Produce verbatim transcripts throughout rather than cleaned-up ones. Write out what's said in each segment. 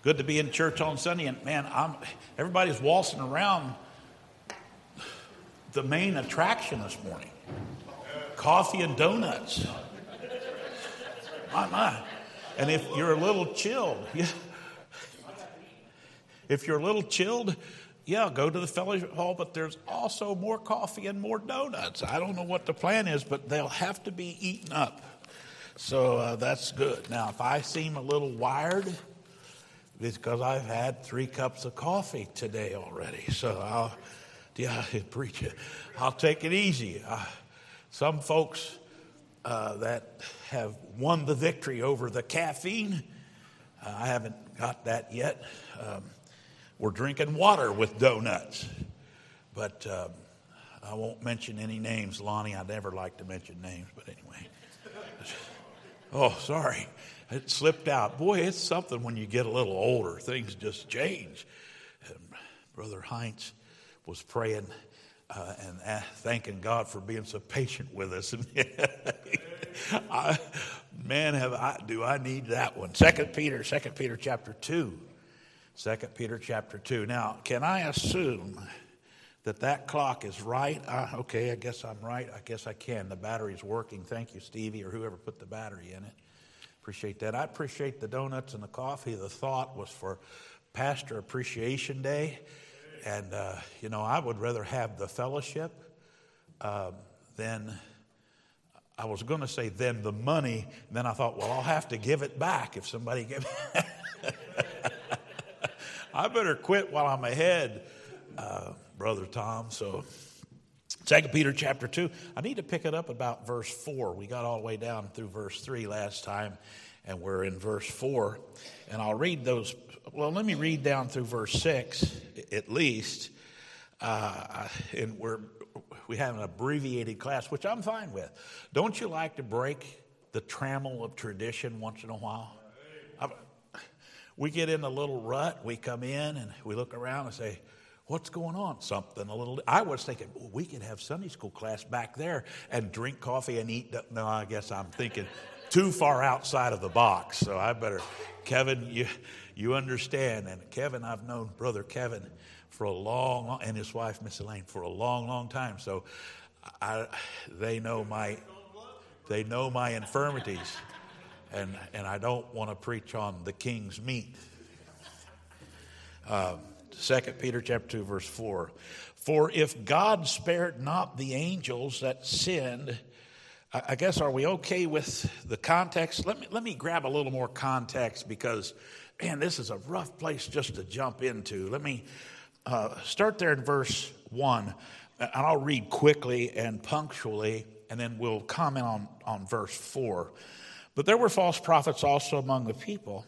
Good to be in church on Sunday, and man, I'm everybody's waltzing around the main attraction this morning. Coffee and donuts. My, my. And if you're a little chilled, yeah. If you're a little chilled, yeah, go to the fellowship hall, but there's also more coffee and more donuts. I don't know what the plan is, but they'll have to be eaten up. So uh, that's good. Now, if I seem a little wired, it's because I've had three cups of coffee today already. So I'll, yeah, preach it. I'll take it easy. Uh, some folks uh, that have won the victory over the caffeine, uh, I haven't got that yet. Um, we're drinking water with donuts. But um, I won't mention any names, Lonnie. I never like to mention names, but anyway. Oh, sorry. It slipped out. Boy, it's something when you get a little older. Things just change. And Brother Heinz was praying uh, and uh, thanking God for being so patient with us. And I, man, have I do I need that one. Second Peter, Second Peter chapter two. Second Peter chapter two. Now, can I assume that that clock is right? Uh, okay, I guess I'm right. I guess I can. The battery's working. Thank you, Stevie, or whoever put the battery in it. Appreciate that. I appreciate the donuts and the coffee. The thought was for Pastor Appreciation Day. And, uh, you know, I would rather have the fellowship uh, than, I was going to say than the money. And then I thought, well, I'll have to give it back if somebody gives it. I better quit while I'm ahead, uh, Brother Tom. So Second Peter chapter two. I need to pick it up about verse four. We got all the way down through verse three last time, and we're in verse four. And I'll read those. Well, let me read down through verse six at least. Uh, and we're we have an abbreviated class, which I'm fine with. Don't you like to break the trammel of tradition once in a while? I, we get in a little rut. We come in and we look around and say, what's going on? Something a little. I was thinking, well, we could have Sunday school class back there and drink coffee and eat. No, I guess I'm thinking too far outside of the box. So I better, Kevin, you you understand. And Kevin, I've known Brother Kevin for a long, long and his wife, Miss Elaine, for a long, long time. So I, they know my, they know my infirmities, and and I don't want to preach on the king's meat. Um, Second Peter chapter two, verse four. For if God spared not the angels that sinned, I guess, are we okay with the context? Let me let me grab a little more context because, man, this is a rough place just to jump into. Let me uh, start there in verse one, and I'll read quickly and punctually, and then we'll comment on, on verse four. But there were false prophets also among the people,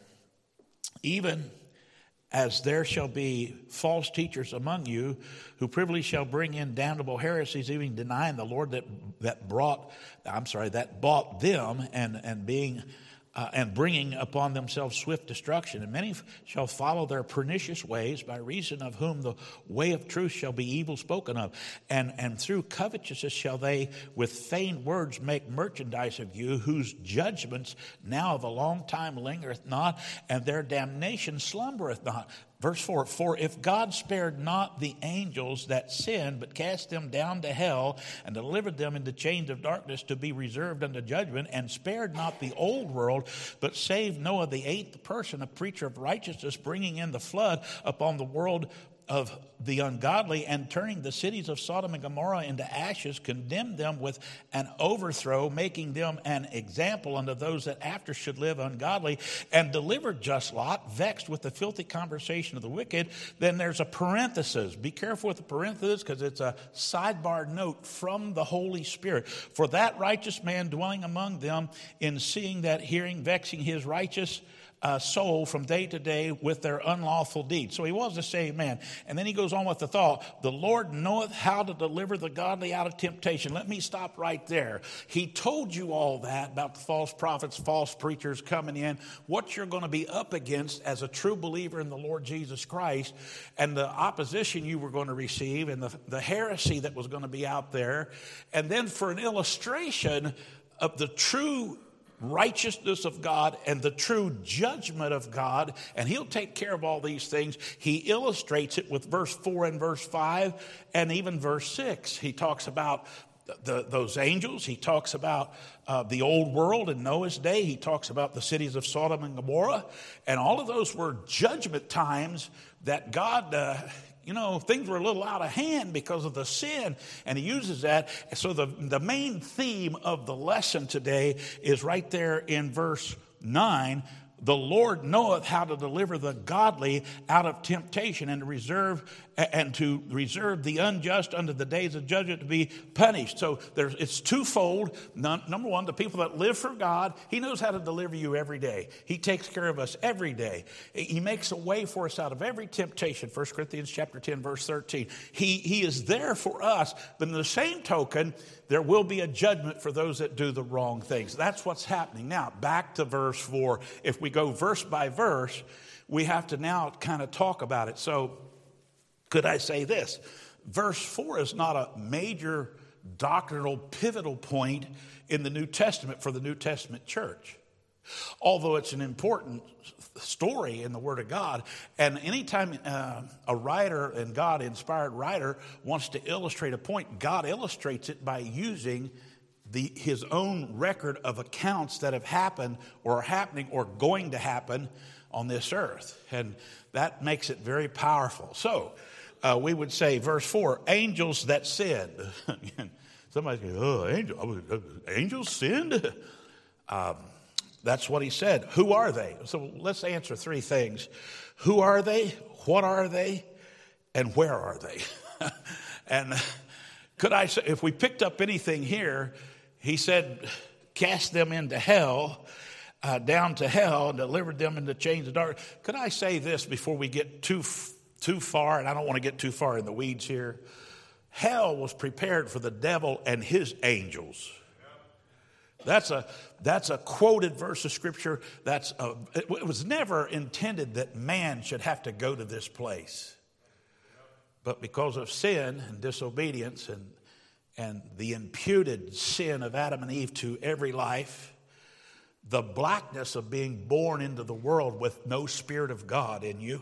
even as there shall be false teachers among you, who privily shall bring in damnable heresies, even denying the Lord that that brought, I'm sorry, that bought them, and and being uh, and bringing upon themselves swift destruction. And many shall follow their pernicious ways, by reason of whom the way of truth shall be evil spoken of. And and through covetousness shall they with feigned words make merchandise of you, whose judgments now of a long time lingereth not, and their damnation slumbereth not. Verse four, for if God spared not the angels that sinned, but cast them down to hell, and delivered them into chains of darkness to be reserved unto judgment, and spared not the old world, but saved Noah the eighth person, a preacher of righteousness, bringing in the flood upon the world of the ungodly, and turning the cities of Sodom and Gomorrah into ashes, condemned them with an overthrow, making them an example unto those that after should live ungodly, and delivered just Lot, vexed with the filthy conversation of the wicked. Then there's a parenthesis. Be careful with the parenthesis, because it's a sidebar note from the Holy Spirit. For that righteous man dwelling among them, in seeing that hearing, vexing his righteous Uh, soul from day to day with their unlawful deeds. So he was a saved man. And then he goes on with the thought, the Lord knoweth how to deliver the godly out of temptation. Let me stop right there. He told you all that about the false prophets, false preachers coming in, what you're going to be up against as a true believer in the Lord Jesus Christ, and the opposition you were going to receive, and the, the heresy that was going to be out there. And then for an illustration of the true righteousness of God and the true judgment of God, and he'll take care of all these things. He illustrates it with verse four and verse five and even verse six. He talks about the, those angels. He talks about uh, the old world in Noah's day. He talks about the cities of Sodom and Gomorrah, and all of those were judgment times that God uh, You know, things were a little out of hand because of the sin, and he uses that. So the, the main theme of the lesson today is right there in verse nine. The Lord knoweth how to deliver the godly out of temptation and to reserve and to reserve the unjust unto the days of judgment to be punished. So there's, it's twofold. None, number one, the people that live for God, he knows how to deliver you every day. He takes care of us every day. He makes a way for us out of every temptation. First Corinthians chapter ten, verse thirteen. He, he is there for us, but in the same token, there will be a judgment for those that do the wrong things. That's what's happening. Now, back to verse four. If we go verse by verse, we have to now kind of talk about it. So, could I say this? Verse four is not a major doctrinal pivotal point in the New Testament for the New Testament church, although it's an important story in the Word of God. And anytime uh, a writer, and God-inspired writer, wants to illustrate a point, God illustrates it by using the, his own record of accounts that have happened or are happening or going to happen on this earth. And that makes it very powerful. So uh, we would say, verse four, angels that sinned. Somebody says, oh, angel, angels sinned? Um, That's what he said. Who are they? So let's answer three things. Who are they? What are they? And where are they? And could I say, if we picked up anything here, he said, cast them into hell, uh, down to hell, and delivered them into chains of darkness. Could I say this before we get too, too far? And I don't want to get too far in the weeds here. Hell was prepared for the devil and his angels. That's a that's a quoted verse of Scripture. That's a, it was never intended that man should have to go to this place. But because of sin and disobedience and, and the imputed sin of Adam and Eve to every life, the blackness of being born into the world with no Spirit of God in you,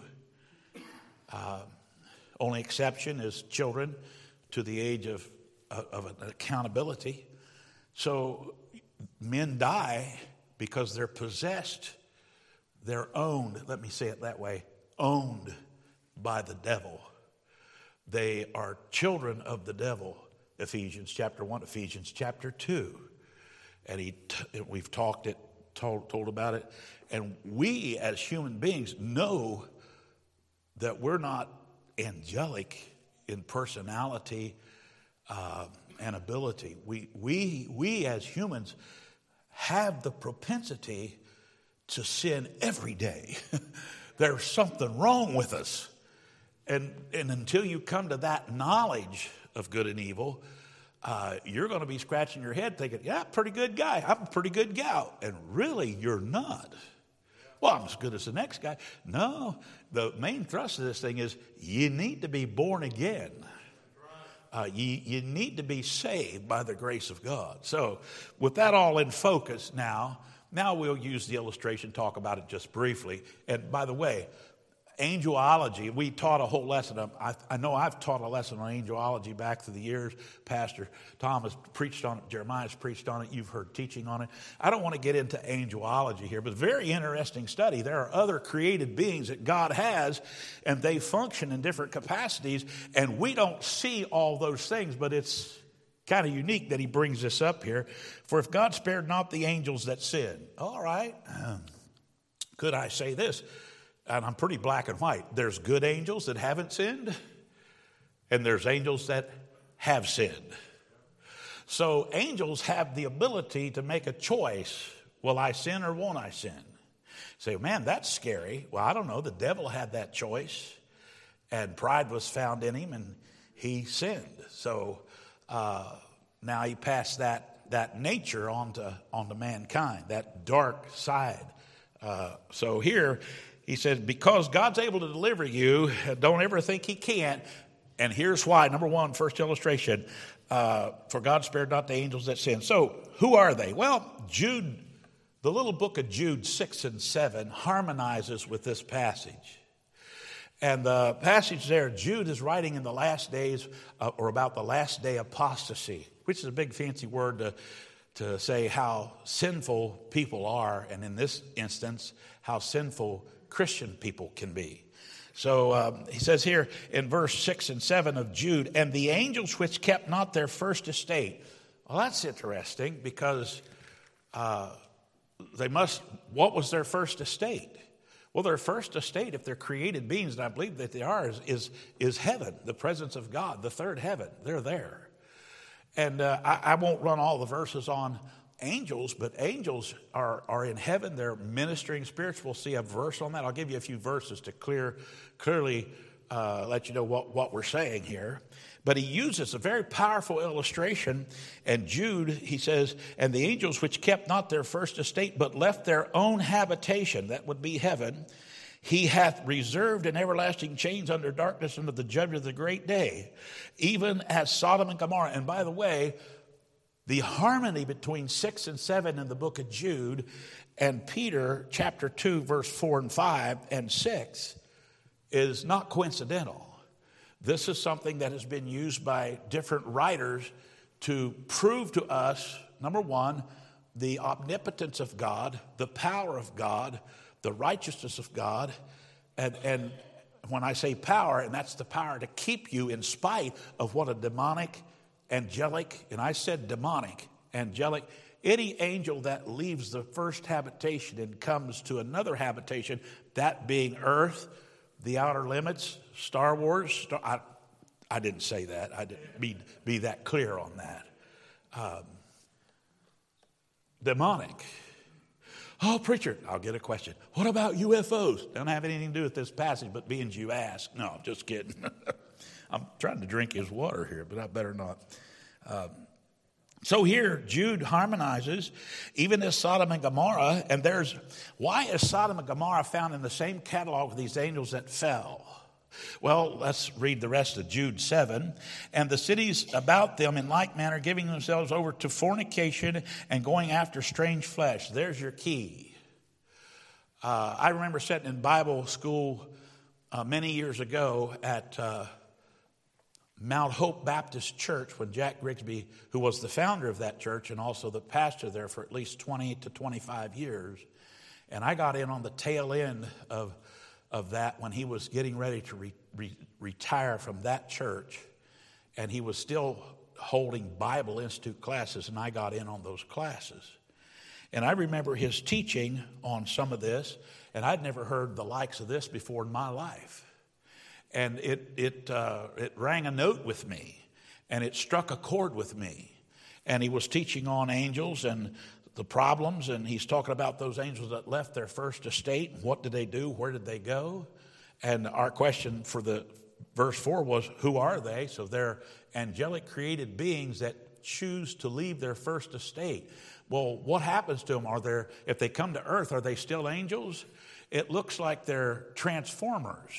uh, only exception is children to the age of, of an accountability. So men die because they're possessed, they're owned, let me say it that way, owned by the devil. They are children of the devil, Ephesians chapter one, Ephesians chapter two. And he, t- we've talked it, told, told about it. And we as human beings know that we're not angelic in personality, uh, and ability. We, we, we as humans have the propensity to sin every day. There's something wrong with us. And, and until you come to that knowledge of good and evil, uh, you're going to be scratching your head thinking, yeah, pretty good guy. I'm a pretty good gal. And really, you're not. Well, I'm as good as the next guy. No, the main thrust of this thing is you need to be born again. Uh, you, you need to be saved by the grace of God. So with that all in focus now, now we'll use the illustration, talk about it just briefly. And by the way, angelology, we taught a whole lesson. Of, I, I know I've taught a lesson on angelology back through the years. Pastor Thomas preached on it. Jeremiah's preached on it. You've heard teaching on it. I don't want to get into angelology here, but very interesting study. There are other created beings that God has, and they function in different capacities, and we don't see all those things, but it's kind of unique that he brings this up here. For if God spared not the angels that sinned. All right. Um, could I say this? And I'm pretty black and white. There's good angels that haven't sinned, and there's angels that have sinned. So angels have the ability to make a choice. Will I sin or won't I sin? Say, man, that's scary. Well, I don't know. The devil had that choice, and pride was found in him, and he sinned. So uh, now he passed that that nature onto, onto mankind, that dark side. Uh, so here, he says, because God's able to deliver you, don't ever think he can't. And here's why. Number one, first illustration, uh, for God spared not the angels that sinned. So who are they? Well, Jude The little book of Jude six and seven harmonizes with this passage. And the passage there, Jude is writing in the last days, uh, or about the last day apostasy, which is a big fancy word to, to say how sinful people are, and in this instance, how sinful Christian people can be. So um, he says here in verse six and seven of Jude, and the angels which kept not their first estate. Well, that's interesting because uh, they must, what was their first estate? Well, their first estate, if they're created beings, and I believe that they are, is, is, is heaven, the presence of God, the third heaven. They're there. And uh, I, I won't run all the verses on angels, but angels are, are in heaven. They're ministering spirits. We'll see a verse on that. I'll give you a few verses to clear, clearly uh, let you know what, what we're saying here. But he uses a very powerful illustration. And Jude, he says, and the angels which kept not their first estate, but left their own habitation, that would be heaven, he hath reserved in everlasting chains under darkness unto the judgment of the great day, even as Sodom and Gomorrah. And by the way, the harmony between six and seven in the book of Jude and Peter chapter two, verse four and five and six is not coincidental. This is something that has been used by different writers to prove to us, number one, the omnipotence of God, the power of God, the righteousness of God. And, and when I say power, and that's the power to keep you in spite of what a demonic, angelic, and I said demonic, angelic, any angel that leaves the first habitation and comes to another habitation, that being earth, the outer limits, Star Wars, Star, I, I didn't say that. I didn't be, be that clear on that. Um, demonic. Oh, preacher, I'll get a question. What about U F Os? Don't have anything to do with this passage, but being you ask. No, just kidding. I'm trying to drink his water here, but I better not. Um, so here, Jude harmonizes, even as Sodom and Gomorrah, and there's, why is Sodom and Gomorrah found in the same catalog of these angels that fell? Well, let's read the rest of Jude seven. And the cities about them in like manner giving themselves over to fornication and going after strange flesh. There's your key. Uh, I remember sitting in Bible school uh, many years ago at uh, Mount Hope Baptist Church when Jack Grigsby, who was the founder of that church and also the pastor there for at least twenty to twenty-five years. And I got in on the tail end of, of that when he was getting ready to re, re, retire from that church. And he was still holding Bible Institute classes, and I got in on those classes. And I remember his teaching on some of this, and I'd never heard the likes of this before in my life. And it it uh, it rang a note with me, and it struck a chord with me. And he was teaching on angels and the problems, and he's talking about those angels that left their first estate. What did they do? Where did they go? And our question for the verse four was, who are they? So they're angelic created beings that choose to leave their first estate. Well, what happens to them? Are there, if they come to earth, are they still angels? It looks like they're transformers.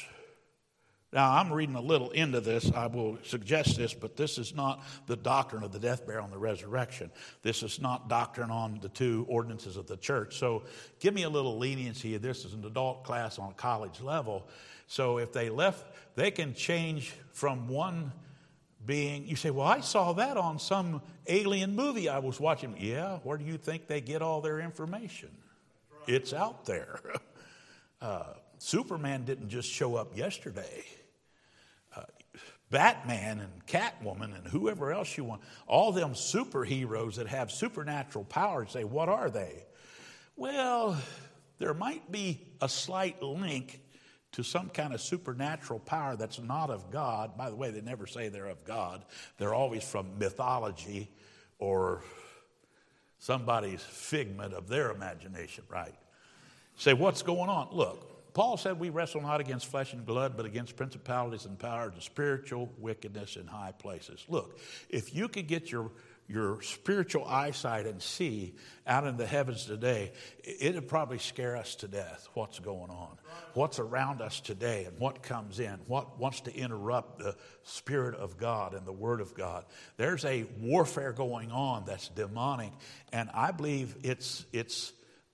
Now, I'm reading a little into this. I will suggest this, but this is not the doctrine of the death, burial, and the resurrection. This is not doctrine on the two ordinances of the church. So give me a little leniency. This is an adult class on college level. So if they left, they can change from one being. You say, well, I saw that on some alien movie I was watching. Yeah, where do you think they get all their information? It's out there. Uh, Superman didn't just show up yesterday. Uh, Batman and Catwoman and whoever else you want, all them superheroes that have supernatural powers, say, what are they? Well, there might be a slight link to some kind of supernatural power that's not of God. By the way, they never say they're of God. They're always from mythology or somebody's figment of their imagination, right? Say, what's going on? Look, Paul said we wrestle not against flesh and blood, but against principalities and powers and spiritual wickedness in high places. Look, if you could get your, your spiritual eyesight and see out in the heavens today, it would probably scare us to death what's going on, what's around us today and what comes in, what wants to interrupt the Spirit of God and the Word of God. There's a warfare going on that's demonic, and I believe it's it's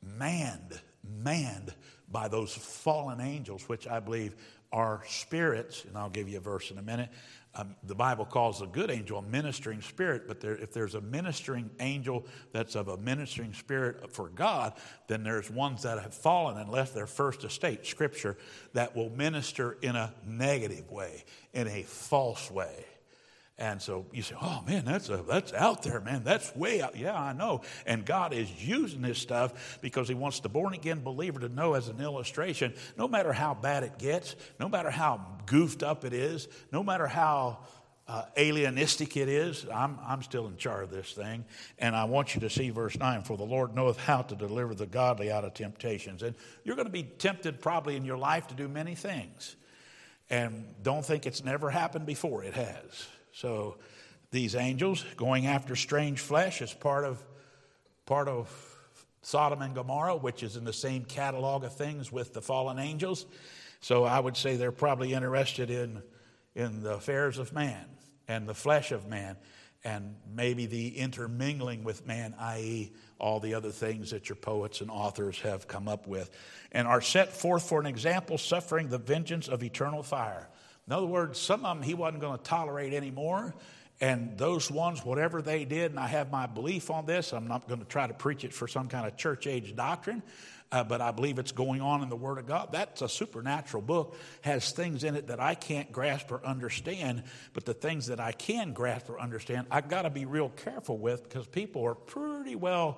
manned, manned by those fallen angels, which I believe are spirits. And I'll give you a verse in a minute. Um, the Bible calls a good angel a ministering spirit, but there, if there's a ministering angel that's of a ministering spirit for God, then there's ones that have fallen and left their first estate, Scripture, that will minister in a negative way, in a false way. And so you say, oh, man, that's a, that's out there, man. That's way out. Yeah, I know. And God is using this stuff because he wants the born-again believer to know, as an illustration, no matter how bad it gets, no matter how goofed up it is, no matter how uh, alienistic it is, I'm, I'm still in charge of this thing. And I want you to see verse nine, for the Lord knoweth how to deliver the godly out of temptations. And you're going to be tempted probably in your life to do many things. And don't think it's never happened before. It has. So these angels going after strange flesh is part of part of Sodom and Gomorrah, which is in the same catalog of things with the fallen angels. So I would say they're probably interested in, in the affairs of man and the flesh of man, and maybe the intermingling with man, that is all the other things that your poets and authors have come up with, and are set forth for an example, suffering the vengeance of eternal fire. In other words, some of them he wasn't going to tolerate anymore. And those ones, whatever they did, and I have my belief on this, I'm not going to try to preach it for some kind of church age doctrine, uh, but I believe it's going on in the Word of God. That's a supernatural book, has things in it that I can't grasp or understand, but the things that I can grasp or understand, I've got to be real careful with, because people are pretty well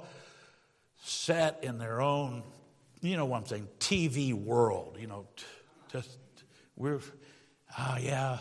set in their own, you know what I'm saying, T V world. You know, just, we're... Oh, yeah,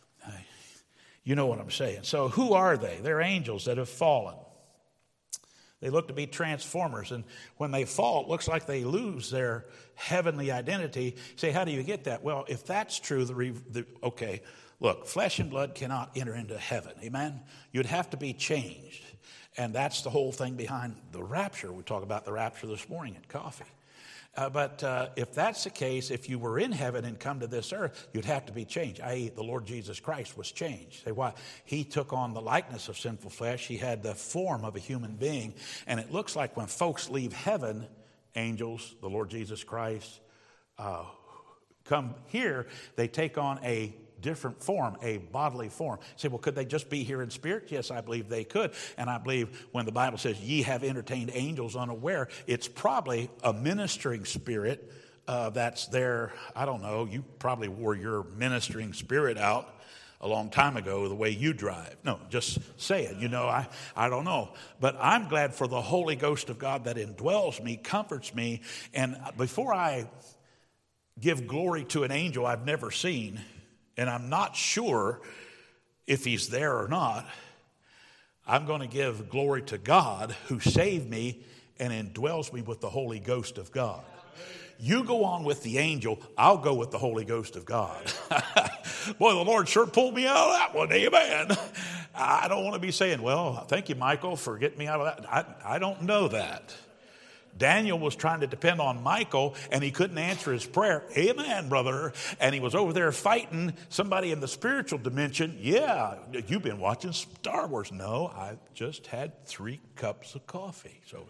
you know what I'm saying. So who are they? They're angels that have fallen. They look to be transformers. And when they fall, it looks like they lose their heavenly identity. Say, how do you get that? Well, if that's true, the, the okay, look, flesh and blood cannot enter into heaven. Amen? You'd have to be changed. And that's the whole thing behind the rapture. We talked about the rapture this morning at coffee. Uh, but uh, if that's the case, if you were in heaven and come to this earth, you'd have to be changed, that is the Lord Jesus Christ was changed. Say why? He took on the likeness of sinful flesh. He had the form of a human being. And it looks like when folks leave heaven, angels, the Lord Jesus Christ, uh, come here, they take on a different form, a bodily form. Say, well, could they just be here in spirit? Yes, I believe they could. And I believe when the Bible says, ye have entertained angels unaware, it's probably a ministering spirit uh, that's there. I don't know. You probably wore your ministering spirit out a long time ago the way you drive. No, just say it. You know, I, I don't know. But I'm glad for the Holy Ghost of God that indwells me, comforts me. And before I give glory to an angel I've never seen, and I'm not sure if he's there or not, I'm going to give glory to God who saved me and indwells me with the Holy Ghost of God. You go on with the angel, I'll go with the Holy Ghost of God. Boy, the Lord sure pulled me out of that one, amen. I don't want to be saying, well, thank you, Michael, for getting me out of that. I, I don't know that. Daniel was trying to depend on Michael, and he couldn't answer his prayer. Amen, brother. And he was over there fighting somebody in the spiritual dimension. Yeah, you've been watching Star Wars. No, I just had three cups of coffee. So,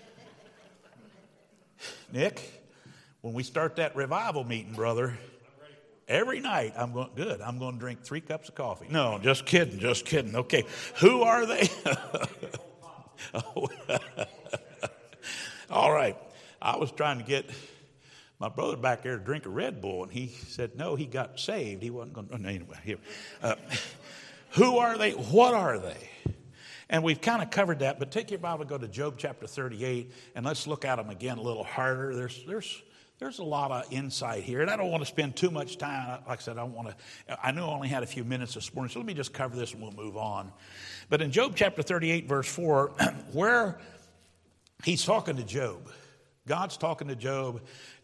Nick, when we start that revival meeting, brother, every night I'm going, good, I'm going to drink three cups of coffee. No, just kidding, just kidding. Okay, who are they? Oh. All right. I was trying to get my brother back there to drink a Red Bull, and he said, no, he got saved. He wasn't going to. Anyway, here. Uh, who are they? What are they? And we've kind of covered that, but take your Bible, go to Job chapter thirty-eight, and let's look at them again a little harder. There's, there's, there's a lot of insight here, and I don't want to spend too much time. Like I said, I want to. I knew I only had a few minutes this morning, so let me just cover this and we'll move on. But in Job chapter thirty-eight, verse four, where he's talking to Job. God's talking to Job.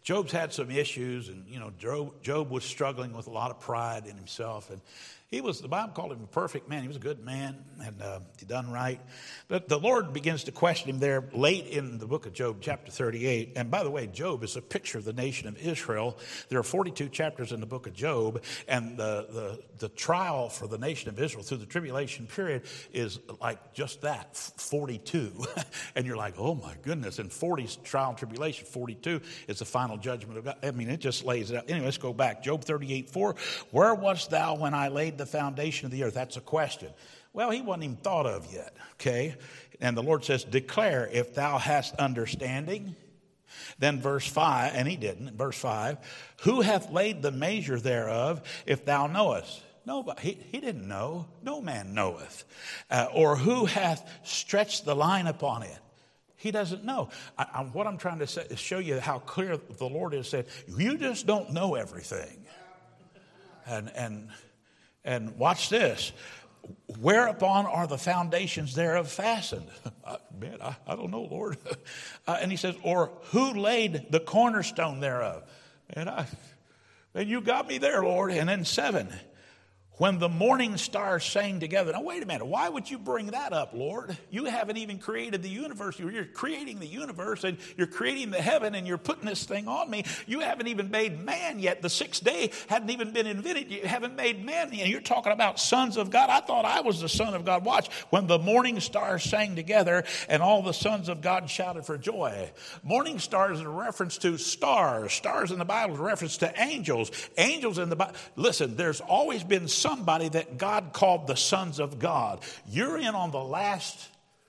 Job's had some issues, and, you know, Job, Job was struggling with a lot of pride in himself, and he was, the Bible called him a perfect man. He was a good man, and uh, he done right. But the Lord begins to question him there late in the book of Job, chapter thirty-eight. And by the way, Job is a picture of the nation of Israel. There are forty-two chapters in the book of Job, and the, the, the trial for the nation of Israel through the tribulation period is like just that, forty-two. And you're like, oh my goodness. And forty is trial and tribulation, forty-two is the final judgment of God. I mean, it just lays it out. Anyway, let's go back. Job thirty-eight four. Where wast thou when I laid the foundation of the earth? That's a question. Well, he wasn't even thought of yet, okay? And the Lord says, declare if thou hast understanding. Then verse five, and he didn't, verse five, who hath laid the measure thereof if thou knowest? Nobody, he, he didn't know. No man knoweth. Uh, or who hath stretched the line upon it? He doesn't know. I, I, what I'm trying to say is show you how clear the Lord has said, you just don't know everything. And, and, and watch this. Whereupon are the foundations thereof fastened? I, man, I, I don't know, Lord. Uh, and he says, or who laid the cornerstone thereof? And I, and you got me there, Lord. And then seven, when the morning stars sang together. Now, wait a minute. Why would you bring that up, Lord? You haven't even created the universe. You're creating the universe, and you're creating the heaven, and you're putting this thing on me. You haven't even made man yet. The sixth day hadn't even been invented. You haven't made man yet. You're talking about sons of God. I thought I was the son of God. Watch. When the morning stars sang together, and all the sons of God shouted for joy. Morning stars is a reference to stars. Stars in the Bible is a reference to angels. Angels in the Bible. Listen, there's always been somebody that God called the sons of God. You're in on the last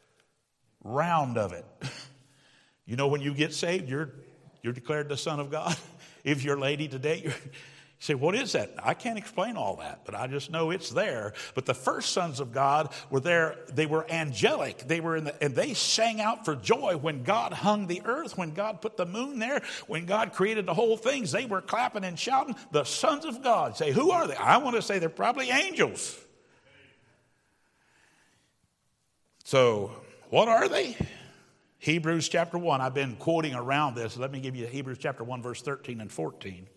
round of it. You know, when you get saved, you're you're declared the son of God. If you're a lady today, you're, you say, what is that? I can't explain all that, but I just know it's there. But the first sons of God were there. They were angelic. They were in the, and they sang out for joy when God hung the earth, when God put the moon there, when God created the whole things. They were clapping and shouting. The sons of God. Say, who are they? I want to say they're probably angels. So, what are they? Hebrews chapter one. I've been quoting around this. Let me give you Hebrews chapter one, verse thirteen and fourteen.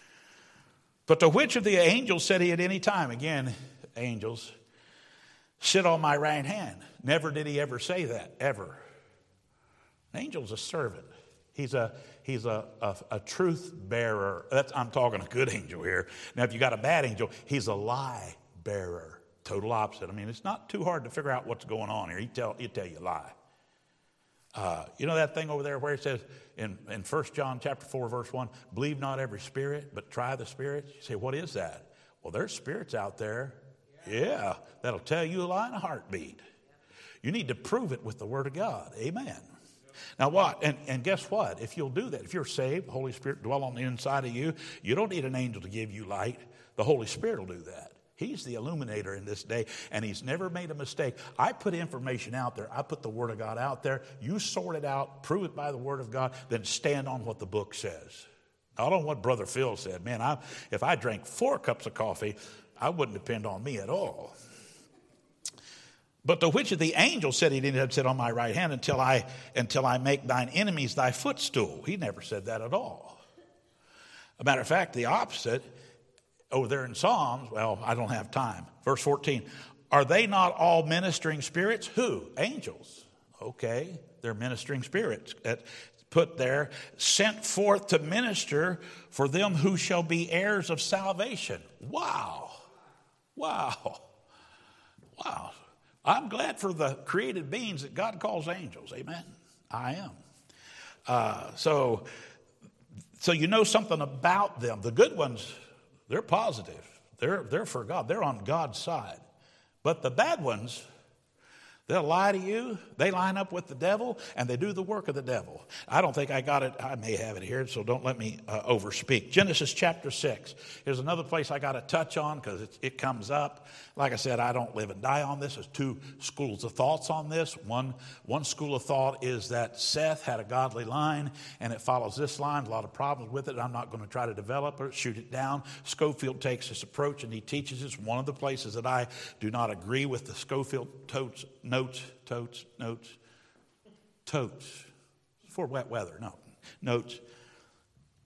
But to which of the angels said he at any time? Again, angels, sit on my right hand. Never did he ever say that, ever. An angel's a servant. He's a he's a, a, a truth bearer. That's, I'm talking a good angel here. Now, if you got a bad angel, he's a lie bearer. Total opposite. I mean, it's not too hard to figure out what's going on here. He tell he tell you a lie. Uh, you know that thing over there where it says in, in First John chapter four, verse one, believe not every spirit, but try the spirits. You say, what is that? Well, there's spirits out there. Yeah, that'll tell you a lie in a heartbeat. You need to prove it with the Word of God. Amen. Now what? And, and guess what? If you'll do that, if you're saved, the Holy Spirit dwell on the inside of you, you don't need an angel to give you light. The Holy Spirit will do that. He's the illuminator in this day, and he's never made a mistake. I put information out there. I put the Word of God out there. You sort it out, prove it by the Word of God, then stand on what the book says. Not on what Brother Phil said. Man, I, if I drank four cups of coffee, I wouldn't depend on me at all. But to which of the angels said he didn't sit on my right hand until I, until I make thine enemies thy footstool? He never said that at all. As a matter of fact, the opposite. Over there in Psalms, well, I don't have time. Verse fourteen, are they not all ministering spirits? Who? Angels. Okay, they're ministering spirits. Put there, sent forth to minister for them who shall be heirs of salvation. Wow. Wow. Wow. I'm glad for the created beings that God calls angels. Amen. I am. Uh, so, so you know something about them. The good ones, they're positive. They're, they're for God. They're on God's side. But the bad ones, they'll lie to you. They line up with the devil, and they do the work of the devil. I don't think I got it. I may have it here, so don't let me uh, overspeak. Genesis chapter six. Here's another place I got to touch on because it, it comes up. Like I said, I don't live and die on this. There's two schools of thoughts on this. One, one school of thought is that Seth had a godly line, and it follows this line. A lot of problems with it. I'm not going to try to develop it, shoot it down. Schofield takes this approach, and he teaches us. One of the places that I do not agree with the Schofield totes, notes, totes, notes, totes, for wet weather, no, notes.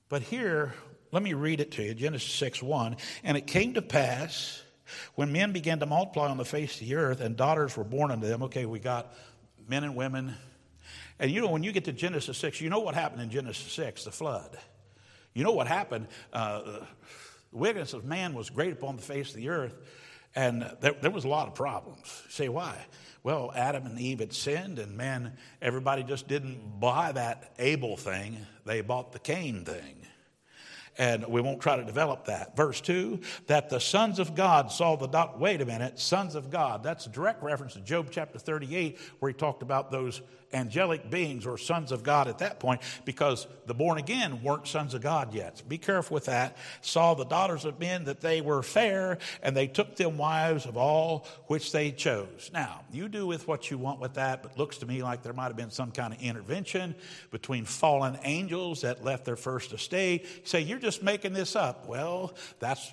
But here, let me read it to you, Genesis six one. And it came to pass, when men began to multiply on the face of the earth, and daughters were born unto them. Okay, we got men and women. And you know, when you get to Genesis six, you know what happened in Genesis six, the flood. You know what happened. Uh, the wickedness of man was great upon the face of the earth, and there, there was a lot of problems. You say, why? Well, Adam and Eve had sinned, and man, everybody just didn't buy that Abel thing. They bought the Cain thing. And we won't try to develop that. Verse two, that the sons of God saw the dot. Wait a minute, sons of God. That's a direct reference to Job chapter thirty-eight, where he talked about those angelic beings or sons of God at that point, because the born again weren't sons of God yet. Be careful with that. Saw the daughters of men that they were fair, and they took them wives of all which they chose. Now, you do with what you want with that, but it looks to me like there might have been some kind of intervention between fallen angels that left their first estate. You say, you're just making this up. Well, that's,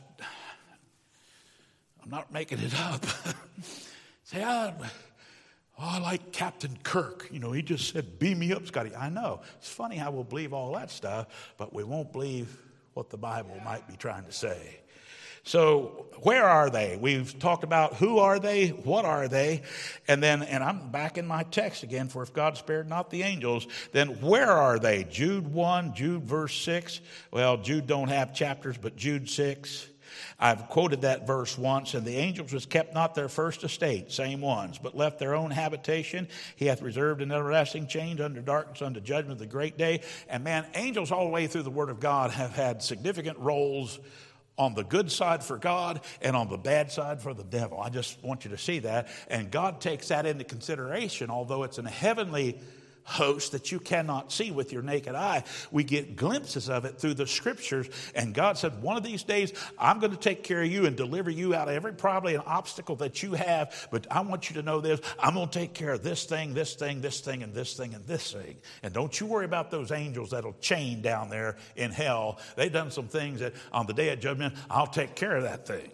I'm not making it up. Say, I, oh, I like Captain Kirk. You know, he just said, beam me up, Scotty. I know. It's funny how we'll believe all that stuff, but we won't believe what the Bible might be trying to say. So where are they? We've talked about who are they, what are they, and then, and I'm back in my text again, for if God spared not the angels, then where are they? Jude one, Jude verse six. Well, Jude don't have chapters, but Jude six. I've quoted that verse once. And the angels was kept not their first estate, same ones, but left their own habitation. He hath reserved an everlasting change under darkness, unto judgment of the great day. And man, angels all the way through the Word of God have had significant roles on the good side for God and on the bad side for the devil. I just want you to see that. And God takes that into consideration, although it's in a heavenly host that you cannot see with your naked eye. We get glimpses of it through the scriptures. And God said, one of these days, I'm going to take care of you and deliver you out of every probably an obstacle that you have. But I want you to know this. I'm going to take care of this thing, this thing, this thing, and this thing, and this thing. And don't you worry about those angels that'll chain down there in hell. They've done some things that on the day of judgment, I'll take care of that thing.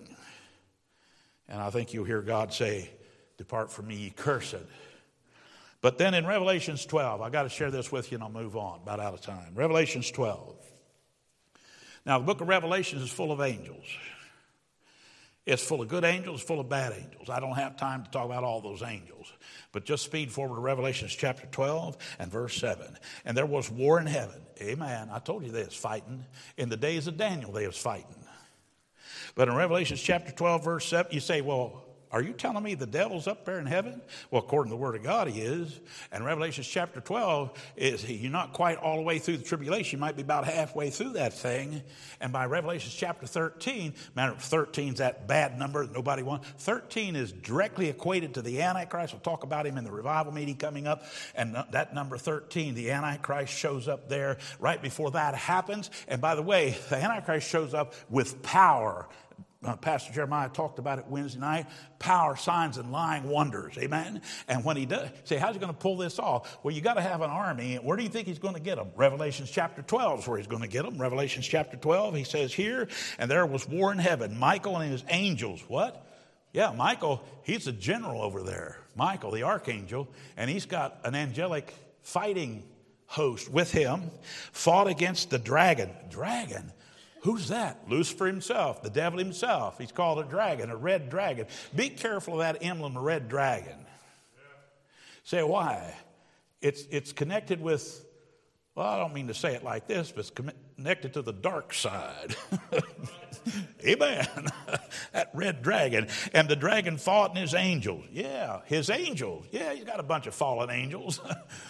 And I think you'll hear God say, depart from me, ye cursed. But then in Revelations twelve, I've got to share this with you and I'll move on, about out of time. Revelations twelve. Now, the book of Revelations is full of angels. It's full of good angels, full of bad angels. I don't have time to talk about all those angels. But just speed forward to Revelations chapter twelve and verse seven. And there was war in heaven. Amen. I told you they was fighting. In the days of Daniel, they was fighting. But in Revelations chapter twelve, verse seven, you say, well, are you telling me the devil's up there in heaven? Well, according to the Word of God, he is. And Revelation chapter twelve is he, you're not quite all the way through the tribulation. You might be about halfway through that thing. And by Revelation chapter thirteen, matter of thirteen is that bad number that nobody wants. thirteen is directly equated to the Antichrist. We'll talk about him in the revival meeting coming up. And that number thirteen, the Antichrist shows up there right before that happens. And by the way, the Antichrist shows up with power. Uh, Pastor Jeremiah talked about it Wednesday night. Power, signs, and lying wonders. Amen? And when he does, say, how's he going to pull this off? Well, you got to have an army. Where do you think he's going to get them? Revelation chapter twelve is where he's going to get them. Revelation chapter twelve, he says here, and there was war in heaven. Michael and his angels. What? Yeah, Michael, he's a general over there. Michael, the archangel. And he's got an angelic fighting host with him. Fought against the dragon. Dragon? Who's that? Lucifer himself, the devil himself. He's called a dragon, a red dragon. Be careful of that emblem, a red dragon. Say, why? It's, it's connected with, well, I don't mean to say it like this, but it's connected to the dark side. Amen. That red dragon. And the dragon fought and his angels. Yeah, his angels. Yeah, he's got a bunch of fallen angels.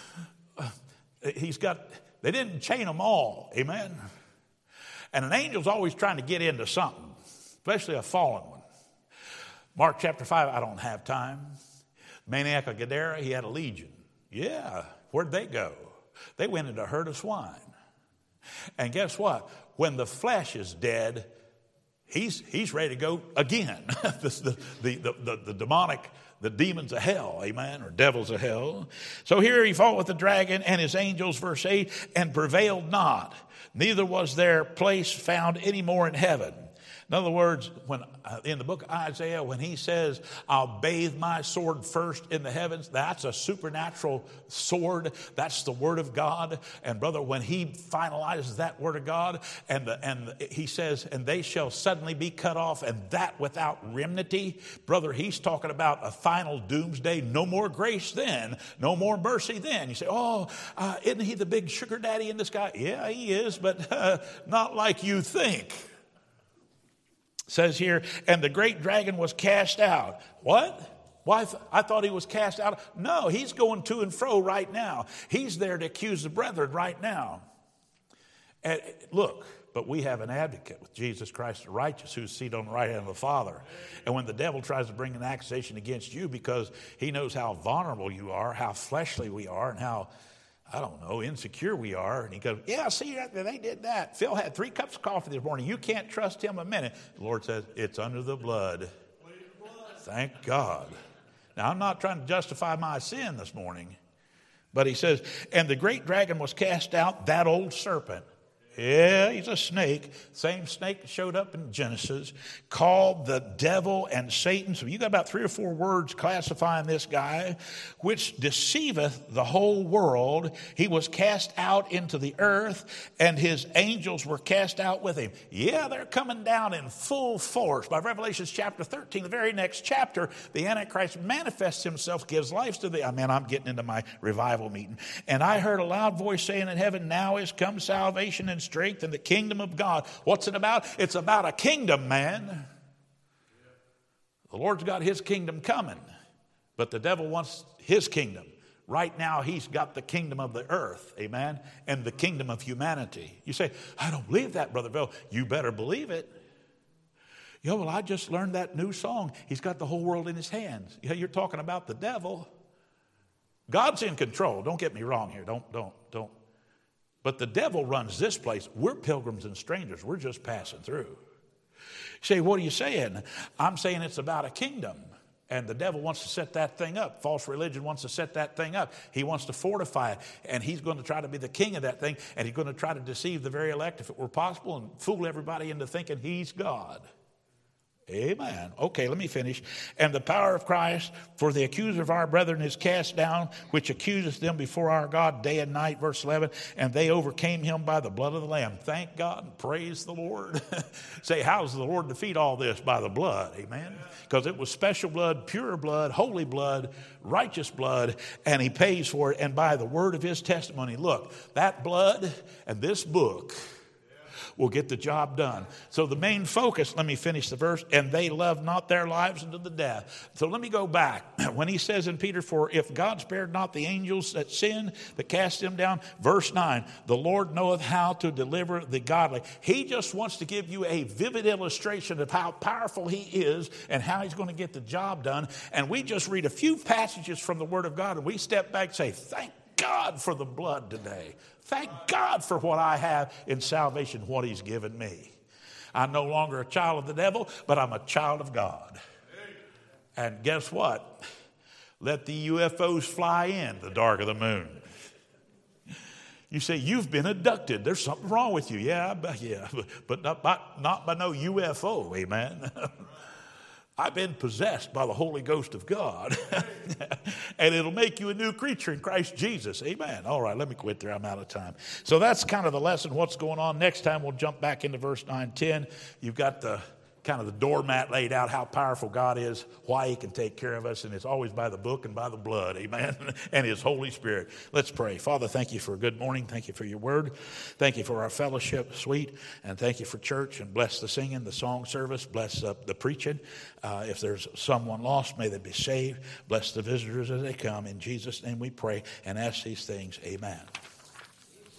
He's got, they didn't chain them all. Amen. And an angel's always trying to get into something, especially a fallen one. Mark chapter five, I don't have time. Maniac of Gadara, he had a legion. Yeah, where'd they go? They went into a herd of swine. And guess what? When the flesh is dead, he's he's ready to go again. the, the, the, the, the demonic, the demons of hell, amen, or devils of hell. So here he fought with the dragon and his angels, verse eight, and prevailed not. Neither was their place found any more in heaven. In other words, when uh, in the book of Isaiah, when he says, I'll bathe my sword first in the heavens, that's a supernatural sword. That's the word of God. And brother, when he finalizes that word of God, and the, and he says, and they shall suddenly be cut off, and that without remnancy, brother, he's talking about a final doomsday. No more grace then, no more mercy then. You say, oh, uh, isn't he the big sugar daddy in the sky? Yeah, he is, but uh, not like you think. Says here, and the great dragon was cast out. What? Why? Th- I thought he was cast out. No, he's going to and fro right now. He's there to accuse the brethren right now. And look, but we have an advocate with Jesus Christ the righteous, who's seated on the right hand of the Father. And when the devil tries to bring an accusation against you because he knows how vulnerable you are, how fleshly we are, and how, I don't know, insecure we are. And he goes, yeah, see, they did that. Phil had three cups of coffee this morning. You can't trust him a minute. The Lord says, it's under the blood. Thank God. Now, I'm not trying to justify my sin this morning. But he says, and the great dragon was cast out, that old serpent. Yeah, he's a snake. Same snake that showed up in Genesis, called the devil and Satan. So you got about three or four words classifying this guy, which deceiveth the whole world. He was cast out into the earth, and his angels were cast out with him. Yeah, they're coming down in full force. By Revelation chapter thirteen, the very next chapter, the Antichrist manifests himself, gives life to the, I mean, I'm getting into my revival meeting. And I heard a loud voice saying in heaven, now is come salvation and strength in the kingdom of God. What's it about? It's about a kingdom, man. The Lord's got his kingdom coming, but the devil wants his kingdom. Right now, he's got the kingdom of the earth, amen, and the kingdom of humanity. You say, I don't believe that, Brother Bill. You better believe it. You know, well, I just learned that new song. He's got the whole world in his hands. You know, you're talking about the devil. God's in control. Don't get me wrong here. Don't, don't, don't. But the devil runs this place. We're pilgrims and strangers. We're just passing through. You say, what are you saying? I'm saying it's about a kingdom. And the devil wants to set that thing up. False religion wants to set that thing up. He wants to fortify it. And he's going to try to be the king of that thing. And he's going to try to deceive the very elect if it were possible and fool everybody into thinking he's God. Amen. Okay, let me finish. And the power of Christ for the accuser of our brethren is cast down, which accuseth them before our God day and night. Verse eleven. And they overcame him by the blood of the Lamb. Thank God and praise the Lord. Say, how does the Lord defeat all this? By the blood. Amen. Because it was special blood, pure blood, holy blood, righteous blood, and he pays for it. And by the word of his testimony. Look, that blood and this book will get the job done. So the main focus, let me finish the verse, and they loved not their lives unto the death. So let me go back. When he says in Peter, for if God spared not the angels that sinned, that cast them down, verse nine, the Lord knoweth how to deliver the godly. He just wants to give you a vivid illustration of how powerful he is and how he's going to get the job done. And we just read a few passages from the Word of God, and we step back and say, thank God for the blood today. Thank God for what I have in salvation, what he's given me. I'm no longer a child of the devil, but I'm a child of God. And guess what? Let the U F Os fly in the dark of the moon. You say, you've been abducted. There's something wrong with you. Yeah, yeah, but not by, not by no U F O, amen. I've been possessed by the Holy Ghost of God. And it'll make you a new creature in Christ Jesus. Amen. All right, let me quit there. I'm out of time. So that's kind of the lesson, what's going on. Next time we'll jump back into verse nine, ten. You've got the kind of the doormat laid out, how powerful God is, why he can take care of us, and it's always by the book and by the blood, amen, and his Holy Spirit. Let's pray. Father, thank you for a good morning. Thank you for your word. Thank you for our fellowship, sweet, and thank you for church, and bless the singing, the song service, bless uh, the preaching. Uh, if there's someone lost, may they be saved. Bless the visitors as they come. In Jesus' name we pray and ask these things, amen.